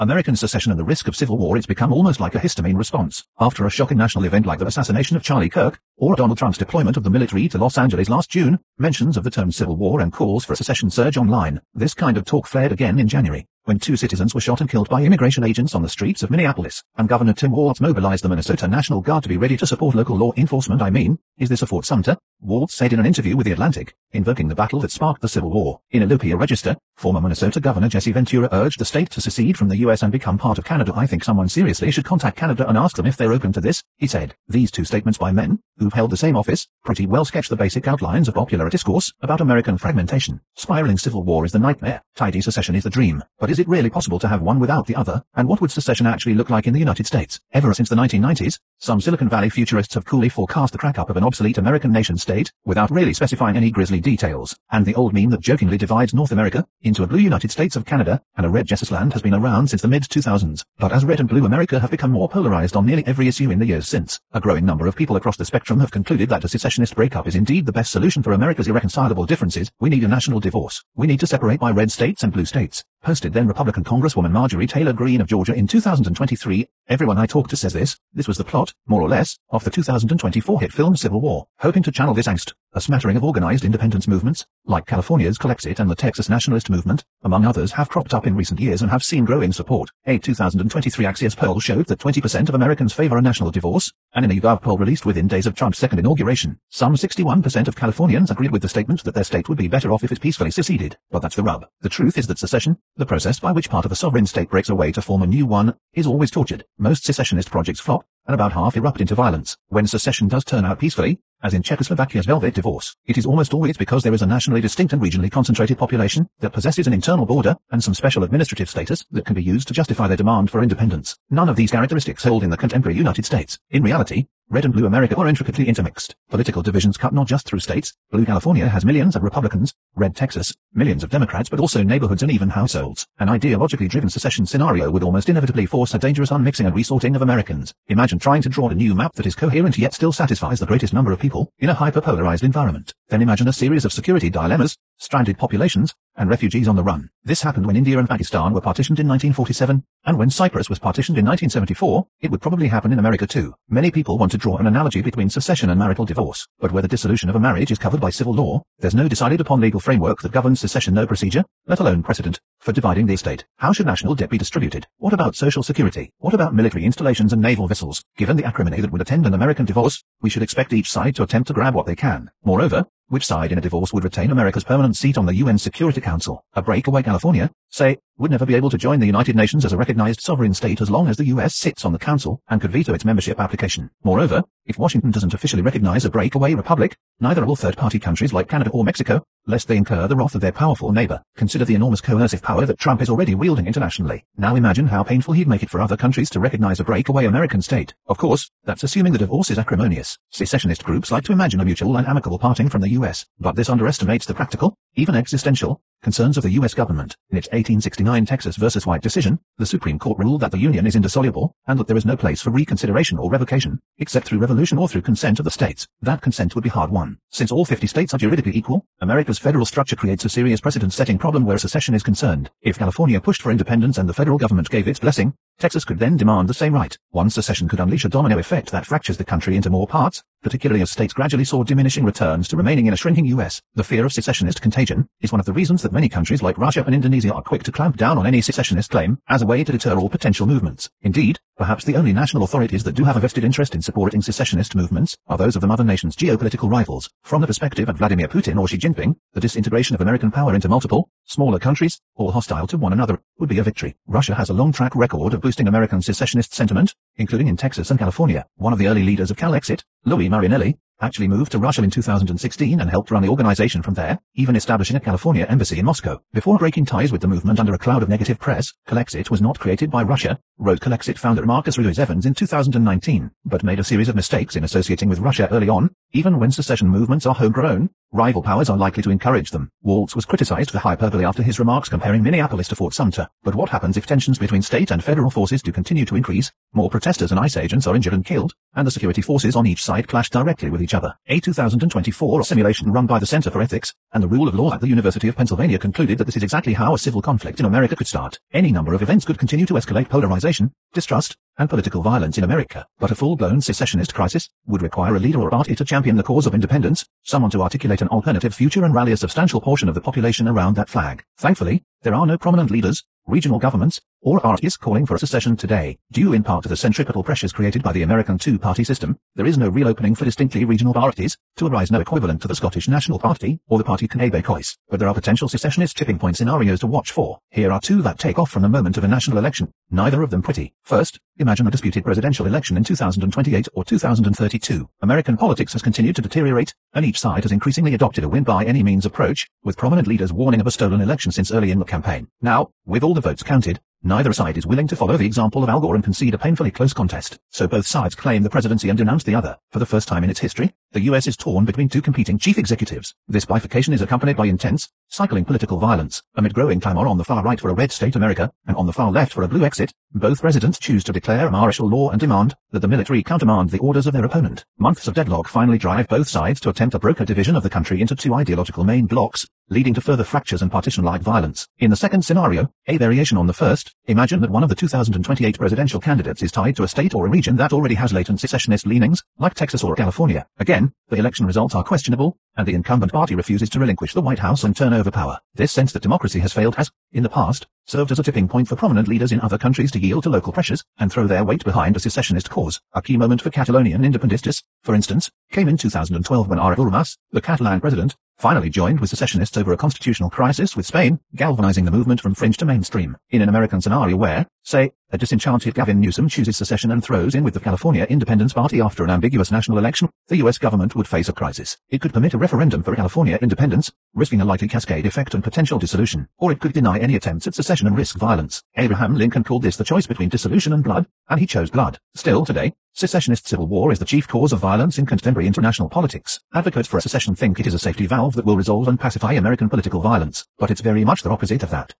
American secession and the risk of civil war. It's become almost like a histamine response. After a shocking national event like the assassination of Charlie Kirk, or Donald Trump's deployment of the military to Los Angeles last June, mentions of the term civil war and calls for a secession surge online. This kind of talk flared again in January, when 2 citizens were shot and killed by immigration agents on the streets of Minneapolis, and Governor Tim Walz mobilized the Minnesota National Guard to be ready to support local law enforcement. Is this a Fort Sumter? Walz said in an interview with The Atlantic, invoking the battle that sparked the Civil War. In a Lupia Register, former Minnesota Governor Jesse Ventura urged the state to secede from the U.S. and become part of Canada. I think someone seriously should contact Canada and ask them if they're open to this, he said. These 2 statements by men, who've held the same office, pretty well sketch the basic outlines of popular discourse about American fragmentation. Spiraling civil war is the nightmare. Tidy secession is the dream. But is it really possible to have one without the other? And what would secession actually look like in the United States? Ever since the 1990s, some Silicon Valley futurists have coolly forecast the crack-up of an obsolete American nation-state, without really specifying any grisly details. And the old meme that jokingly divides North America into a blue United States of Canada and a red Jesusland has been around since the mid-2000s. But as red and blue America have become more polarized on nearly every issue in the years since, a growing number of people across the spectrum have concluded that a secessionist breakup is indeed the best solution for America's irreconcilable differences. We need a national divorce. We need to separate by red states and blue states. Posted then Republican Congresswoman Marjorie Taylor Greene of Georgia in 2023. Everyone I talk to says this. This was the plot, more or less, of the 2024 hit film Civil War. Hoping to channel this angst, a smattering of organized independence movements, like California's Collexit and the Texas Nationalist Movement, among others, have cropped up in recent years and have seen growing support. A 2023 Axios poll showed that 20% of Americans favor a national divorce, and in a YouGov poll released within days of Trump's second inauguration, some 61% of Californians agreed with the statement that their state would be better off if it peacefully seceded. But that's the rub. The truth is that secession, the process by which part of a sovereign state breaks away to form a new one, is always tortured. Most secessionist projects flop, and about half erupt into violence. When secession does turn out peacefully, as in Czechoslovakia's Velvet Divorce, it is almost always because there is a nationally distinct and regionally concentrated population that possesses an internal border and some special administrative status that can be used to justify their demand for independence. None of these characteristics hold in the contemporary United States. In reality, red and blue America are intricately intermixed. Political divisions cut not just through states. Blue California has millions of Republicans, red Texas, millions of Democrats, but also neighborhoods and even households. An ideologically driven secession scenario would almost inevitably force a dangerous unmixing and resorting of Americans. Imagine trying to draw a new map that is coherent yet still satisfies the greatest number of people in a hyperpolarized environment. Then imagine a series of security dilemmas, stranded populations, and refugees on the run. This happened when India and Pakistan were partitioned in 1947, and when Cyprus was partitioned in 1974, it would probably happen in America too. Many people want to draw an analogy between secession and marital divorce, but where the dissolution of a marriage is covered by civil law, there's no decided upon legal framework that governs secession, no procedure, let alone precedent, for dividing the estate. How should national debt be distributed? What about social security? What about military installations and naval vessels? Given the acrimony that would attend an American divorce, we should expect each side to attempt to grab what they can. Moreover, which side in a divorce would retain America's permanent seat on the UN Security Council? A breakaway California, say, would never be able to join the United Nations as a recognized sovereign state as long as the US sits on the council and could veto its membership application. Moreover, if Washington doesn't officially recognize a breakaway republic, neither will third-party countries like Canada or Mexico, lest they incur the wrath of their powerful neighbor. Consider the enormous coercive power that Trump is already wielding internationally. Now imagine how painful he'd make it for other countries to recognize a breakaway American state. Of course, that's assuming the divorce is acrimonious. Secessionist groups like to imagine a mutual and amicable parting from the US, but this underestimates the practical, even existential, concerns of the U.S. government. In its 1869 Texas versus White decision, the Supreme Court ruled that the Union is indissoluble, and that there is no place for reconsideration or revocation, except through revolution or through consent of the states. That consent would be hard won. Since all 50 states are juridically equal, America's federal structure creates a serious precedent-setting problem where secession is concerned. If California pushed for independence and the federal government gave its blessing, Texas could then demand the same right. One secession could unleash a domino effect that fractures the country into more parts, particularly as states gradually saw diminishing returns to remaining in a shrinking U.S. The fear of secessionist contagion is one of the reasons that many countries like Russia and Indonesia are quick to clamp down on any secessionist claim as a way to deter all potential movements. Indeed, perhaps the only national authorities that do have a vested interest in supporting secessionist movements are those of the mother nation's geopolitical rivals. From the perspective of Vladimir Putin or Xi Jinping, the disintegration of American power into multiple, smaller countries, all hostile to one another, would be a victory. Russia has a long track record of boosting American secessionist sentiment, including in Texas and California. One of the early leaders of Calexit, Louis Marinelli, actually moved to Russia in 2016 and helped run the organization from there, even establishing a California embassy in Moscow. Before breaking ties with the movement under a cloud of negative press, Calexit was not created by Russia. wrote Calexit founder Marcus Ruiz Evans in 2019, but made a series of mistakes in associating with Russia early on. Even when secession movements are homegrown, rival powers are likely to encourage them. Waltz was criticized for hyperbole after his remarks comparing Minneapolis to Fort Sumter. But what happens if tensions between state and federal forces do continue to increase, more protesters and ICE agents are injured and killed, and the security forces on each side clash directly with each other? A 2024 simulation run by the Center for Ethics and the Rule of Law at the University of Pennsylvania concluded that this is exactly how a civil conflict in America could start. Any number of events could continue to escalate polarization, distrust, and political violence in America, but a full-blown secessionist crisis would require a leader or party to champion the cause of independence, someone to articulate an alternative future and rally a substantial portion of the population around that flag. Thankfully, there are no prominent leaders, regional governments, or parties calling for a secession today. Due in part to the centripetal pressures created by the American two-party system, there is no real opening for distinctly regional parties to arise, no equivalent to the Scottish National Party or the Party Québécois. But there are potential secessionist tipping point scenarios to watch for. Here are two that take off from the moment of a national election, neither of them pretty. First, imagine a disputed presidential election in 2028 or 2032. American politics has continued to deteriorate, and each side has increasingly adopted a win-by-any-means approach, with prominent leaders warning of a stolen election since early in the campaign. Now, with all the votes counted, neither side is willing to follow the example of Al Gore and concede a painfully close contest. So both sides claim the presidency and denounce the other. For the first time in its history, the U.S. is torn between two competing chief executives. This bifurcation is accompanied by intense, cycling political violence. Amid growing clamor on the far right for a red state America, and on the far left for a blue exit, both presidents choose to declare martial law and demand that the military countermand the orders of their opponent. Months of deadlock finally drive both sides to attempt a broker division of the country into two ideological main blocks, leading to further fractures and partition-like violence. In the second scenario, a variation on the first, imagine that one of the 2028 presidential candidates is tied to a state or a region that already has latent secessionist leanings, like Texas or California. Again, the election results are questionable, and the incumbent party refuses to relinquish the White House and turn over power. This sense that democracy has failed has, in the past, served as a tipping point for prominent leaders in other countries to yield to local pressures and throw their weight behind a secessionist cause. A key moment for Catalonian independentistas, for instance, came in 2012 when Artur Mas, the Catalan president, finally joined with secessionists over a constitutional crisis with Spain, galvanizing the movement from fringe to mainstream. In an American scenario where, say, a disenchanted Gavin Newsom chooses secession and throws in with the California Independence Party after an ambiguous national election, the U.S. government would face a crisis. It could permit a referendum for California independence, risking a likely cascade effect and potential dissolution, or it could deny any attempts at secession and risk violence. Abraham Lincoln called this the choice between dissolution and blood, and he chose blood. Still today, secessionist civil war is the chief cause of violence in contemporary international politics. Advocates for a secession think it is a safety valve that will resolve and pacify American political violence, but it's very much the opposite of that.